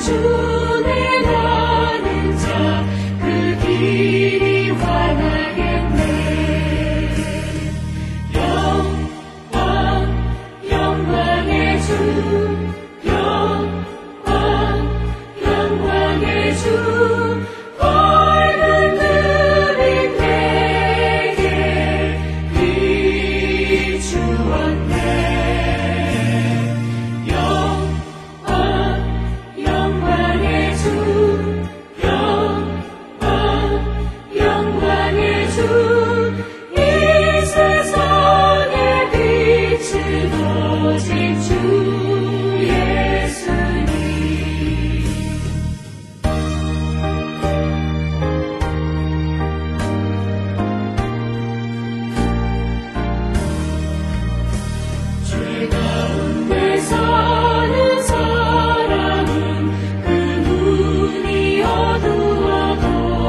주내 가는 자 그 길이 환하겠네. 영광의 주, 영광의 주, 밝은 눈이 내게 비추었네. 영광의 주, 영광의 주, 이 세상에 빛을 오직 주 예수님. 죄 가운데 사는 사람은 그 눈이 어두워도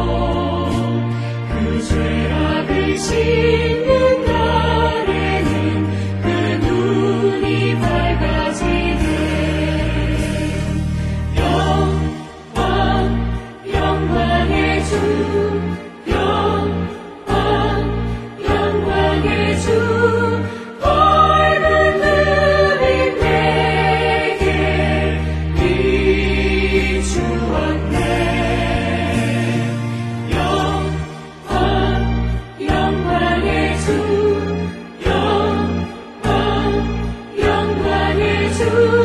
그 죄악을 씻는 날에는 그 눈이 밝아지네. 영광의 주, 영광의 주, 밝은 눈이 내게 비추었네. 영광의 주, 영광의 주,